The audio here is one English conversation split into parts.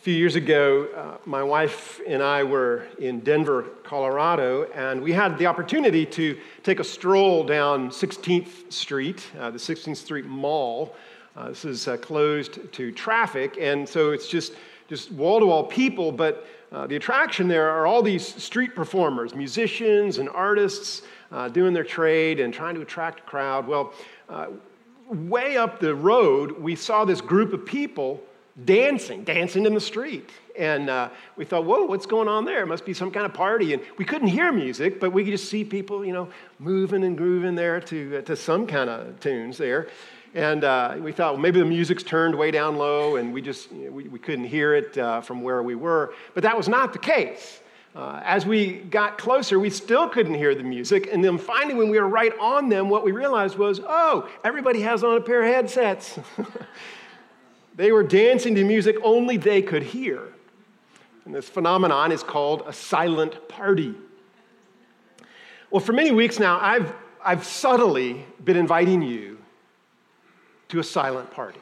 few years ago, my wife and I were in Denver, Colorado, and we had the opportunity to take a stroll down 16th Street, the 16th Street Mall. This is closed to traffic, and so it's just wall-to-wall people, but the attraction there are all these street performers, musicians and artists doing their trade and trying to attract a crowd. Well, way up the road, we saw this group of people dancing in the street. And we thought, whoa, what's going on there? It must be some kind of party. And we couldn't hear music, but we could just see people, moving and grooving there to some kind of tunes there. And we thought, well, maybe the music's turned way down low, and we couldn't hear it from where we were. But that was not the case. As we got closer, we still couldn't hear the music. And then finally, when we were right on them, what we realized was, oh, everybody has on a pair of headsets. They were dancing to music only they could hear. And this phenomenon is called a silent party. Well, for many weeks now, I've subtly been inviting you to a silent party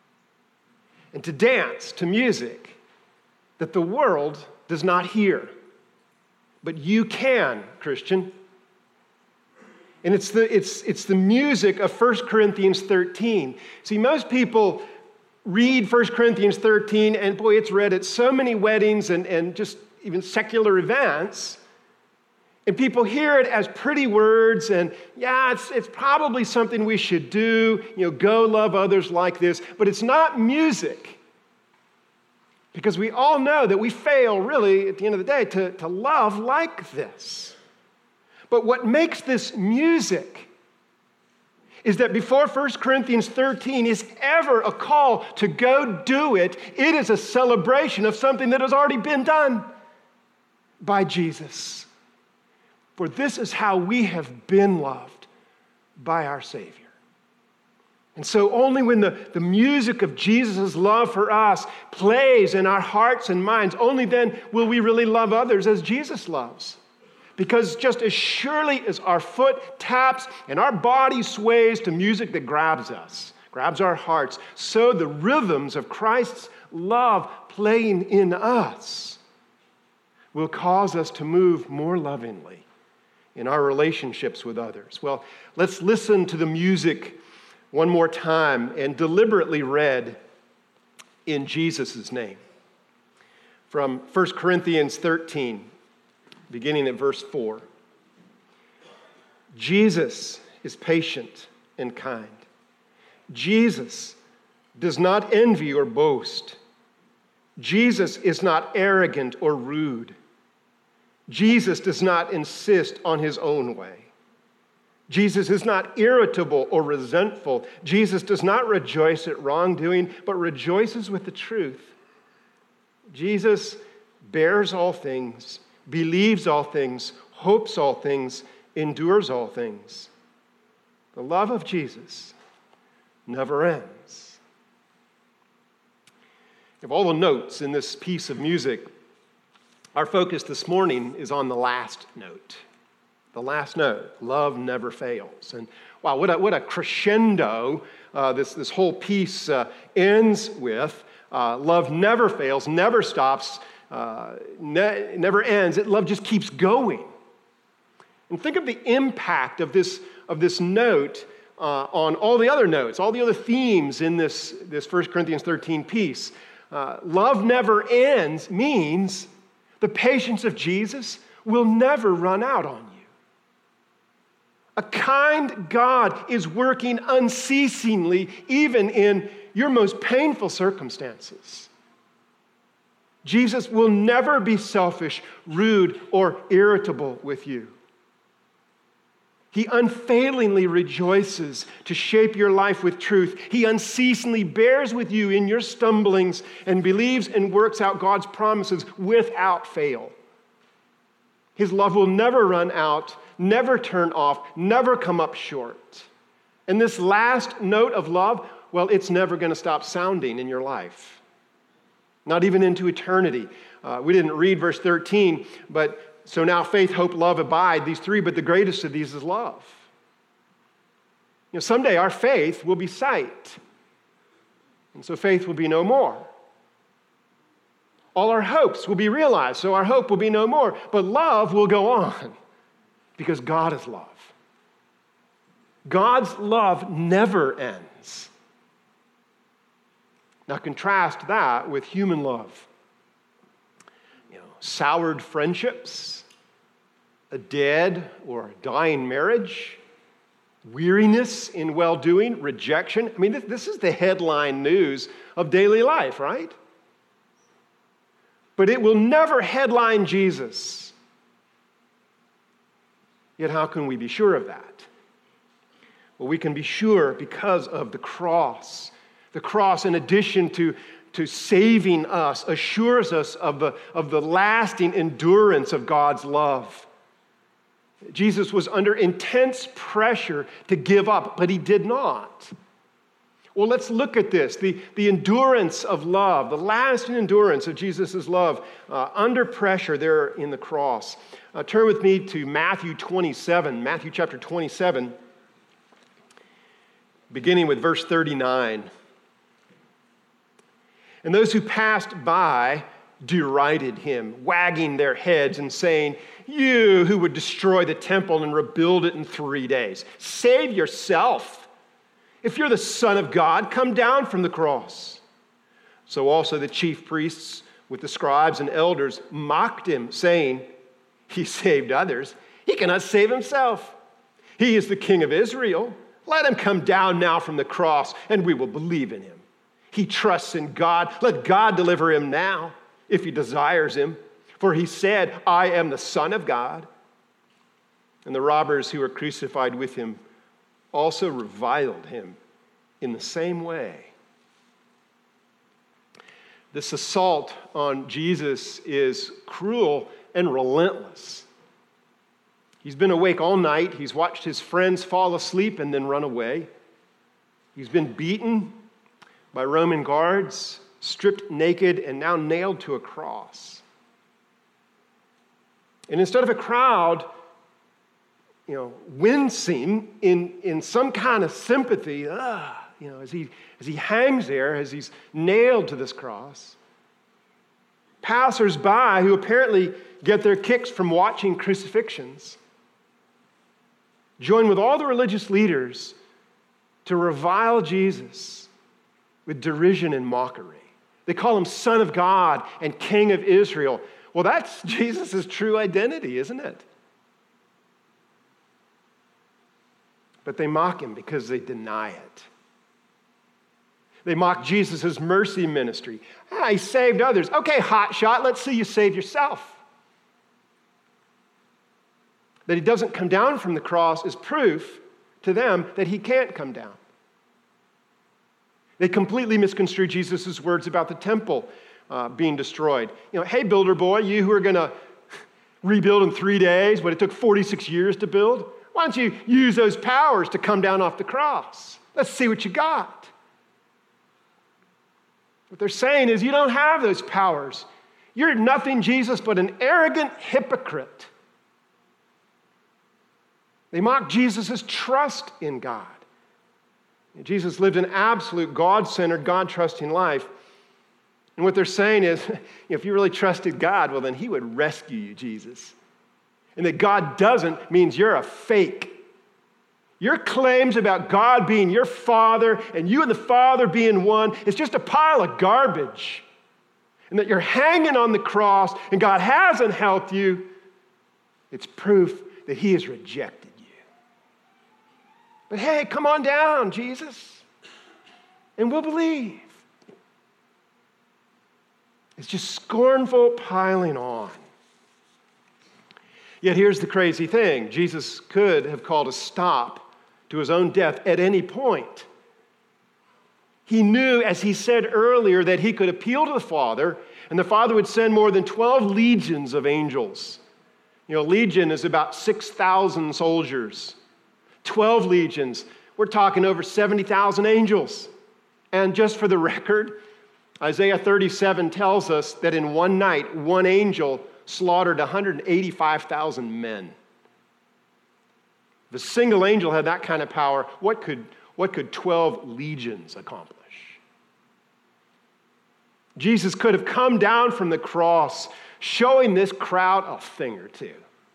and to dance to music that the world does not hear. But you can, Christian. And it's the music of 1 Corinthians 13. See, most people read 1 Corinthians 13, and boy, it's read at so many weddings and just even secular events. And people hear it as pretty words, and yeah, it's probably something we should do, go love others like this, but it's not music. Because we all know that we fail, really, at the end of the day, to love like this. But what makes this music is that before 1 Corinthians 13 is ever a call to go do it, it is a celebration of something that has already been done by Jesus. For this is how we have been loved by our Savior. And so only when the music of Jesus' love for us plays in our hearts and minds, only then will we really love others as Jesus loves. Because just as surely as our foot taps and our body sways to music that grabs us, grabs our hearts, so the rhythms of Christ's love playing in us will cause us to move more lovingly in our relationships with others. Well, let's listen to the music one more time and deliberately read in Jesus' name. From 1 Corinthians 13, beginning at verse 4. Jesus is patient and kind. Jesus does not envy or boast. Jesus is not arrogant or rude. Jesus does not insist on his own way. Jesus is not irritable or resentful. Jesus does not rejoice at wrongdoing, but rejoices with the truth. Jesus bears all things, believes all things, hopes all things, endures all things. The love of Jesus never ends. Of all the notes in this piece of music, our focus this morning is on the last note. The last note, love never fails. And wow, what a crescendo this whole piece ends with. Love never fails, never stops, never ends. Love just keeps going. And think of the impact of this note on all the other notes, all the other themes in this 1 Corinthians 13 piece. Love never ends means the patience of Jesus will never run out on you. A kind God is working unceasingly, even in your most painful circumstances. Jesus will never be selfish, rude, or irritable with you. He unfailingly rejoices to shape your life with truth. He unceasingly bears with you in your stumblings and believes and works out God's promises without fail. His love will never run out, never turn off, never come up short. And this last note of love, well, it's never going to stop sounding in your life. Not even into eternity. We didn't read verse 13, but so now faith, hope, love abide, these three, but the greatest of these is love. Someday our faith will be sight. And so faith will be no more. All our hopes will be realized, so our hope will be no more. But love will go on because God is love. God's love never ends. Now contrast that with human love. Soured friendships, a dead or dying marriage, weariness in well-doing, rejection. I mean, this is the headline news of daily life, right? But it will never headline Jesus. Yet how can we be sure of that? Well, we can be sure because of the cross. The cross, in addition to saving us, assures us of the lasting endurance of God's love. Jesus was under intense pressure to give up, but he did not. Well, let's look at this, the endurance of love, the lasting endurance of Jesus' love under pressure there in the cross. Turn with me to Matthew 27, Matthew chapter 27, beginning with verse 39. And those who passed by derided him, wagging their heads and saying, "You who would destroy the temple and rebuild it in 3 days, save yourself. If you're the Son of God, come down from the cross." So also the chief priests with the scribes and elders mocked him, saying, "He saved others. He cannot save himself. He is the King of Israel. Let him come down now from the cross, and we will believe in him. He trusts in God. Let God deliver him now, if he desires him. For he said, 'I am the Son of God.'" And the robbers who were crucified with him also reviled him in the same way. This assault on Jesus is cruel and relentless. He's been awake all night. He's watched his friends fall asleep and then run away. He's been beaten by Roman guards, stripped naked, and now nailed to a cross. And instead of a crowd, wincing in some kind of sympathy, as he hangs there, as he's nailed to this cross, passers-by who apparently get their kicks from watching crucifixions join with all the religious leaders to revile Jesus with derision and mockery. They call him Son of God and King of Israel. Well, that's Jesus' true identity, isn't it? But they mock him because they deny it. They mock Jesus' mercy ministry. He saved others. Okay, hotshot, let's see you save yourself. That he doesn't come down from the cross is proof to them that he can't come down. They completely misconstrue Jesus' words about the temple being destroyed. Hey, builder boy, you who are going to rebuild in 3 days, what it took 46 years to build, why don't you use those powers to come down off the cross? Let's see what you got. What they're saying is you don't have those powers. You're nothing, Jesus, but an arrogant hypocrite. They mock Jesus' trust in God. Jesus lived an absolute God-centered, God-trusting life. And what they're saying is, if you really trusted God, well, then he would rescue you, Jesus. And that God doesn't means you're a fake. Your claims about God being your Father and you and the Father being one is just a pile of garbage. And that you're hanging on the cross and God hasn't helped you, it's proof that he has rejected you. But hey, come on down, Jesus, and we'll believe. It's just scornful piling on. Yet here's the crazy thing. Jesus could have called a stop to his own death at any point. He knew, as he said earlier, that he could appeal to the Father, and the Father would send more than 12 legions of angels. Legion is about 6,000 soldiers. 12 legions. We're talking over 70,000 angels. And just for the record, Isaiah 37 tells us that in one night, one angel slaughtered 185,000 men. If a single angel had that kind of power, what could 12 legions accomplish? Jesus could have come down from the cross showing this crowd a thing or two.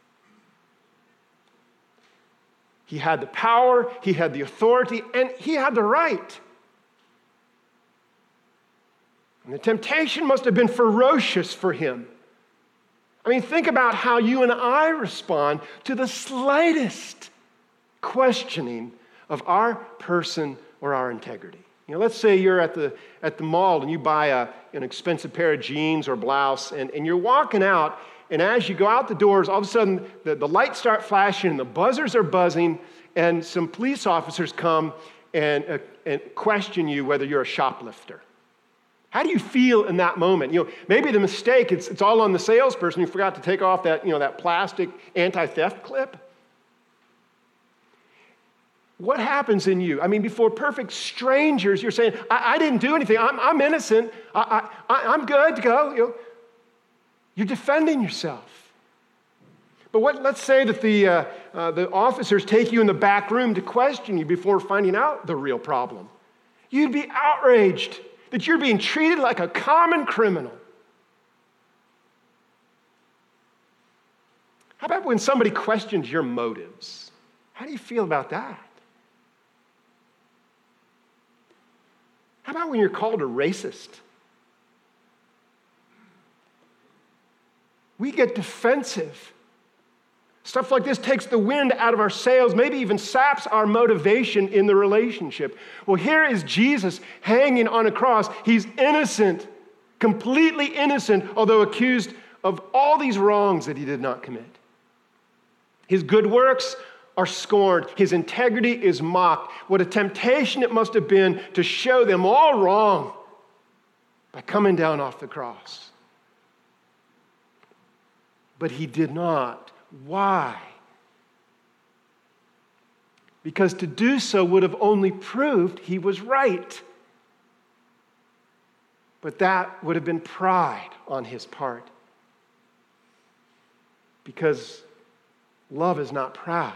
He had the power, he had the authority, and he had the right. And the temptation must have been ferocious for him. I mean, think about how you and I respond to the slightest questioning of our person or our integrity. Let's say you're at the mall and you buy an expensive pair of jeans or blouse, and you're walking out, and as you go out the doors, all of a sudden the lights start flashing and the buzzers are buzzing, and some police officers come and question you whether you're a shoplifter. How do you feel in that moment? Maybe the mistake, it's all on the salesperson who forgot to take off that plastic anti-theft clip. What happens in you? I mean, before perfect strangers, you're saying, I didn't do anything. I'm innocent. I'm good to go. You're defending yourself. But let's say that the officers take you in the back room to question you before finding out the real problem. You'd be outraged that you're being treated like a common criminal. How about when somebody questions your motives? How do you feel about that? How about when you're called a racist? We get defensive. Stuff like this takes the wind out of our sails, maybe even saps our motivation in the relationship. Well, here is Jesus hanging on a cross. He's innocent, completely innocent, although accused of all these wrongs that he did not commit. His good works are scorned. His integrity is mocked. What a temptation it must have been to show them all wrong by coming down off the cross. But he did not. Why? Because to do so would have only proved he was right. But that would have been pride on his part. Because love is not proud.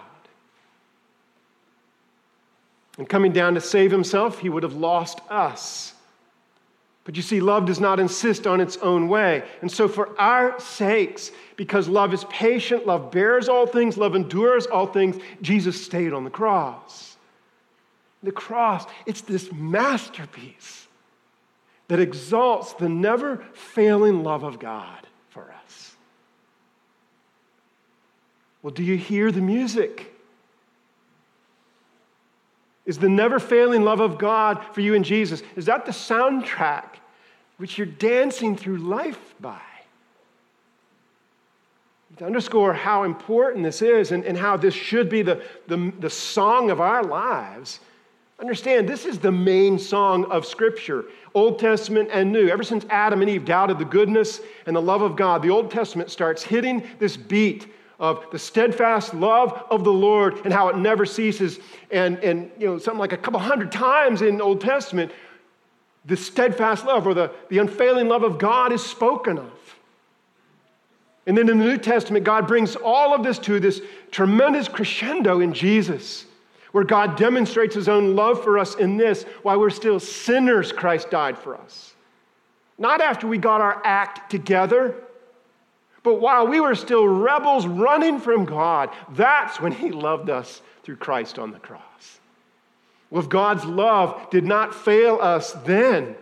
And coming down to save himself, he would have lost us. But you see, love does not insist on its own way. And so for our sakes, because love is patient, love bears all things, love endures all things, Jesus stayed on the cross. The cross, it's this masterpiece that exalts the never-failing love of God for us. Well, do you hear the music? Is the never-failing love of God for you in Jesus, is that the soundtrack which you're dancing through life by? To underscore how important this is and how this should be the song of our lives, understand this is the main song of Scripture, Old Testament and New. Ever since Adam and Eve doubted the goodness and the love of God, the Old Testament starts hitting this beat of the steadfast love of the Lord and how it never ceases. And something like a couple hundred times in the Old Testament, the steadfast love or the unfailing love of God is spoken of. And then in the New Testament, God brings all of this to this tremendous crescendo in Jesus, where God demonstrates his own love for us in this: while we're still sinners, Christ died for us. Not after we got our act together, but while we were still rebels running from God, that's when he loved us through Christ on the cross. Well, if God's love did not fail us then,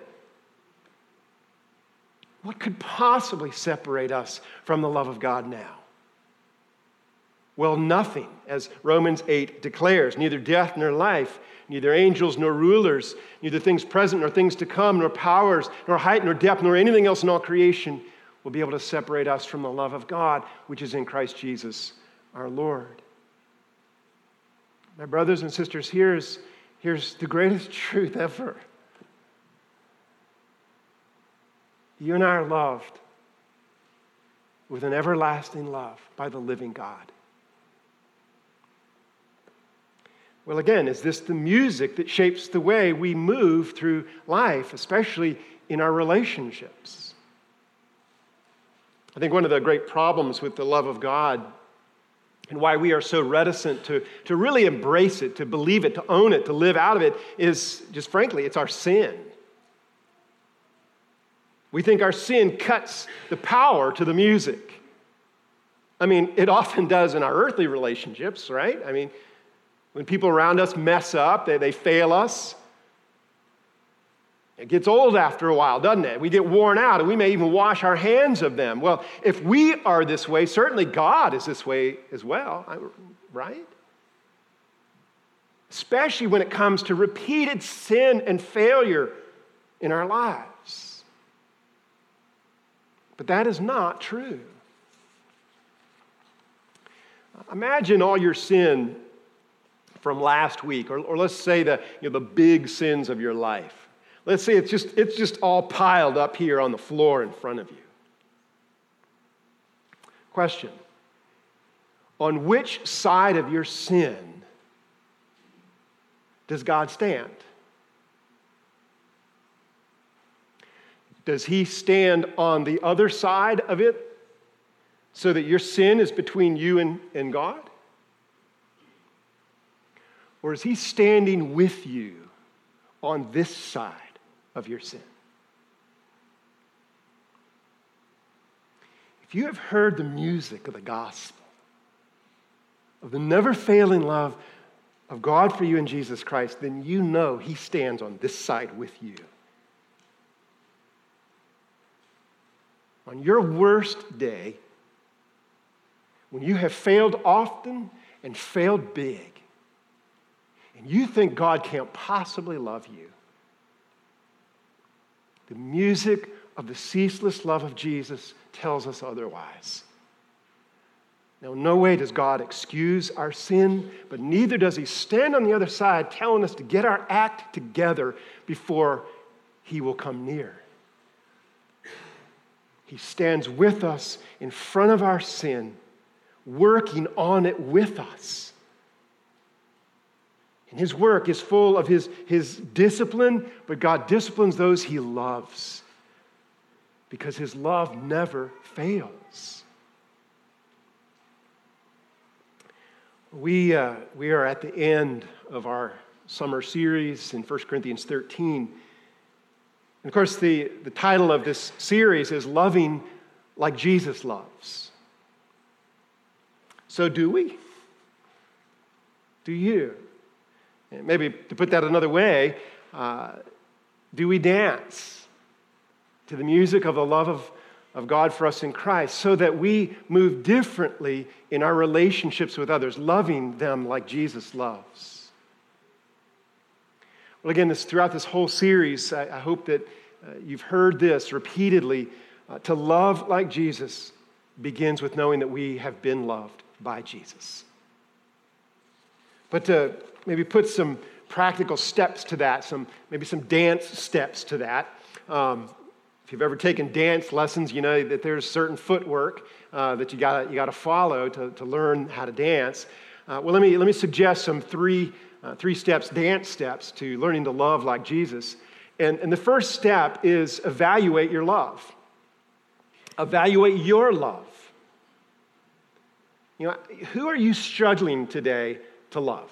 what could possibly separate us from the love of God now? Well, nothing, as Romans 8 declares. Neither death nor life, neither angels nor rulers, neither things present nor things to come, nor powers, nor height nor depth, nor anything else in all creation will be able to separate us from the love of God, which is in Christ Jesus our Lord. My brothers and sisters, here's the greatest truth ever. You and I are loved with an everlasting love by the living God. Well, again, is this the music that shapes the way we move through life, especially in our relationships? I think one of the great problems with the love of God and why we are so reticent to really embrace it, to believe it, to own it, to live out of it, is just frankly, it's our sin. We think our sin cuts the power to the music. I mean, it often does in our earthly relationships, right? I mean, when people around us mess up, they fail us, it gets old after a while, doesn't it? We get worn out, and we may even wash our hands of them. Well, if we are this way, certainly God is this way as well, right? Especially when it comes to repeated sin and failure in our lives. But that is not true. Imagine all your sin from last week, or let's say the big sins of your life. Let's say it's just all piled up here on the floor in front of you. Question: on which side of your sin does God stand? Does he stand on the other side of it so that your sin is between you and God? Or is he standing with you on this side of your sin? If you have heard the music of the gospel, of the never-failing love of God for you in Jesus Christ, then you know he stands on this side with you. On your worst day, when you have failed often and failed big, and you think God can't possibly love you, the music of the ceaseless love of Jesus tells us otherwise. Now, in no way does God excuse our sin, but neither does he stand on the other side telling us to get our act together before he will come near. He stands with us in front of our sin, working on it with us. And his work is full of his discipline, but God disciplines those he loves because his love never fails. We are at the end of our summer series in 1 Corinthians 13. And of course, the title of this series is Loving Like Jesus Loves. So do we? Do you? And maybe to put that another way, do we dance to the music of the love of God for us in Christ so that we move differently in our relationships with others, loving them like Jesus loves? Well, again, throughout this whole series, I hope that you've heard this repeatedly. To love like Jesus begins with knowing that we have been loved by Jesus. But to maybe put some practical steps to that, maybe some dance steps to that. If you've ever taken dance lessons, you know that there's certain footwork that you gotta follow to learn how to dance. Well, let me suggest some three steps, dance steps to learning to love like Jesus. And the first step is evaluate your love. Evaluate your love. You know, who are you struggling today to love?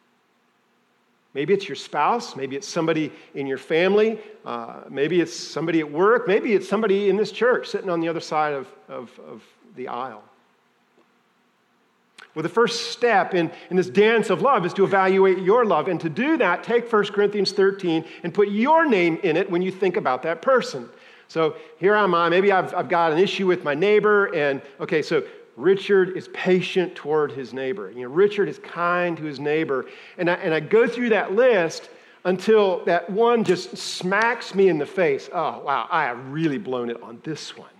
Maybe it's your spouse. Maybe it's somebody in your family. Maybe it's somebody at work. Maybe it's somebody in this church sitting on the other side of the aisle. Well, the first step in this dance of love is to evaluate your love. And to do that, take 1 Corinthians 13 and put your name in it when you think about that person. So here am I. Maybe I've got an issue with my neighbor. And okay, so Richard is patient toward his neighbor. You know, Richard is kind to his neighbor. And I go through that list until that one just smacks me in the face. Oh, wow, I have really blown it on this one.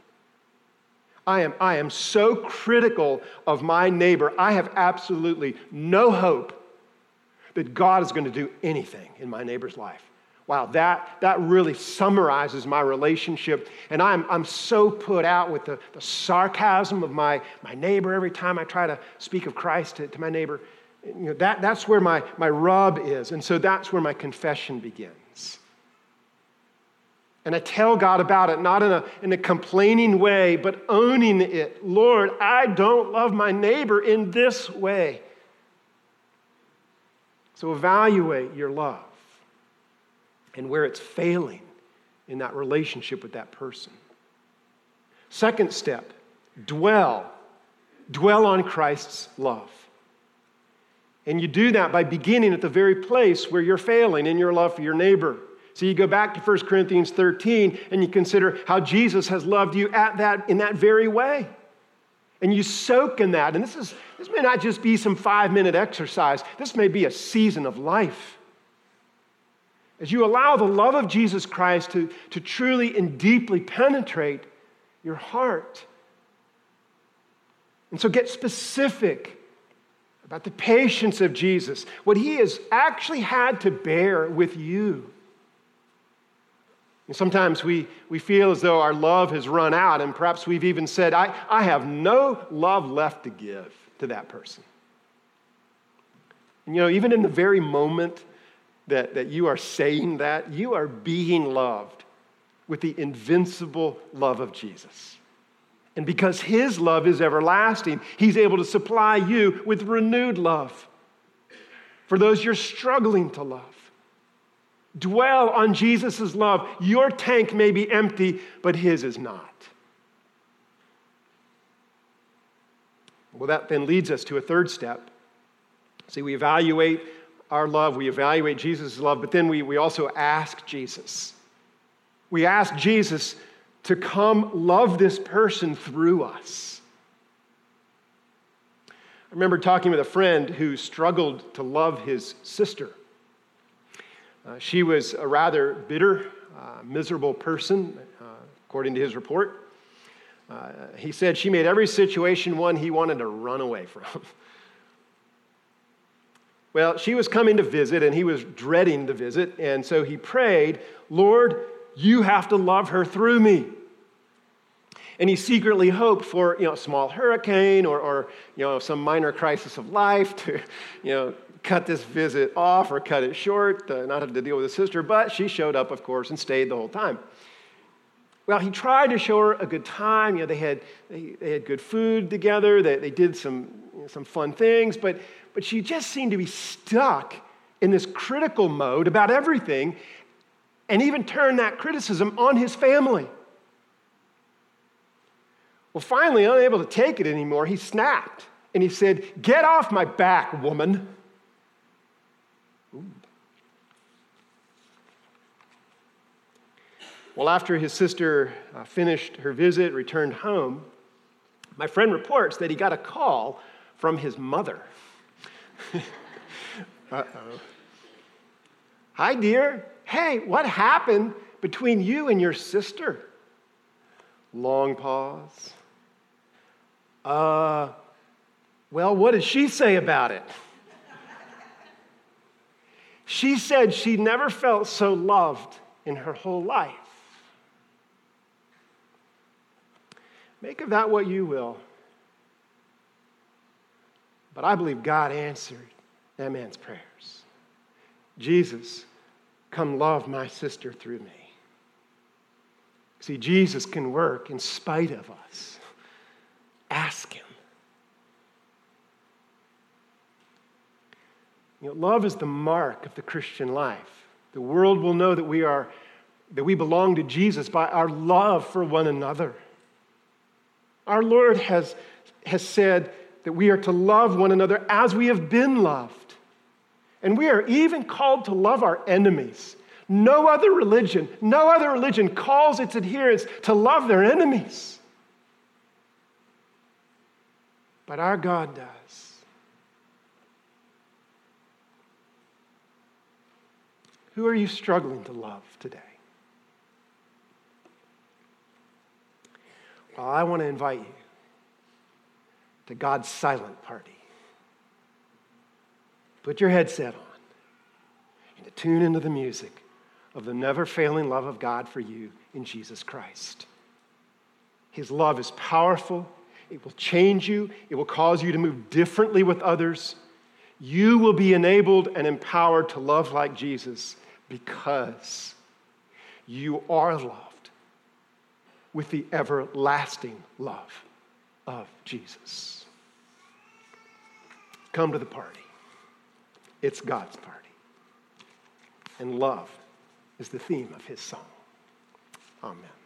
I am so critical of my neighbor. I have absolutely no hope that God is going to do anything in my neighbor's life. Wow, that really summarizes my relationship. And I'm so put out with the sarcasm of my neighbor every time I try to speak of Christ to my neighbor. You know, that's where my rub is. And so that's where my confession begins. And I tell God about it, not in a complaining way, but owning it. Lord, I don't love my neighbor in this way. So evaluate your love and where it's failing in that relationship with that person. Second step, dwell. Dwell on Christ's love. And you do that by beginning at the very place where you're failing in your love for your neighbor. So you go back to 1 Corinthians 13 and you consider how Jesus has loved you in that very way. And you soak in that. And this may not just be some 5-minute exercise. This may be a season of life. As you allow the love of Jesus Christ to truly and deeply penetrate your heart. And so get specific about the patience of Jesus, what he has actually had to bear with you. And sometimes we feel as though our love has run out, and perhaps we've even said, I have no love left to give to that person. And even in the very moment that you are saying that, you are being loved with the invincible love of Jesus. And because his love is everlasting, he's able to supply you with renewed love. For those you're struggling to love, dwell on Jesus' love. Your tank may be empty, but his is not. Well, that then leads us to a third step. See, we evaluate our love, we evaluate Jesus' love, but then we also ask Jesus. We ask Jesus to come love this person through us. I remember talking with a friend who struggled to love his sister. She was a rather bitter, miserable person, according to his report. He said she made every situation one he wanted to run away from. Well, she was coming to visit, and he was dreading the visit, and so he prayed, Lord, you have to love her through me. And he secretly hoped for, a small hurricane or some minor crisis of life to, cut this visit off or cut it short, not have to deal with his sister. But she showed up, of course, and stayed the whole time. Well, he tried to show her a good time. They had good food together. They did some fun things, but she just seemed to be stuck in this critical mode about everything, and even turned that criticism on his family. Well, finally, unable to take it anymore, he snapped, and he said, "Get off my back, woman." Ooh. Well, after his sister finished her visit, returned home, my friend reports that he got a call from his mother. Uh-oh. Hi, dear. Hey, what happened between you and your sister? Long pause. Well, what did she say about it? She said she never felt so loved in her whole life. Make of that what you will. But I believe God answered that man's prayers. Jesus, come love my sister through me. See, Jesus can work in spite of us. Ask him. Love is the mark of the Christian life. The world will know that we belong to Jesus by our love for one another. Our Lord has said that we are to love one another as we have been loved. And we are even called to love our enemies. No other religion calls its adherents to love their enemies. But our God does. Who are you struggling to love today? Well, I want to invite you to God's silent party. Put your headset on and to tune into the music of the never-failing love of God for you in Jesus Christ. His love is powerful. It will change you. It will cause you to move differently with others. You will be enabled and empowered to love like Jesus because you are loved with the everlasting love of Jesus. Come to the party. It's God's party. And love is the theme of his song. Amen.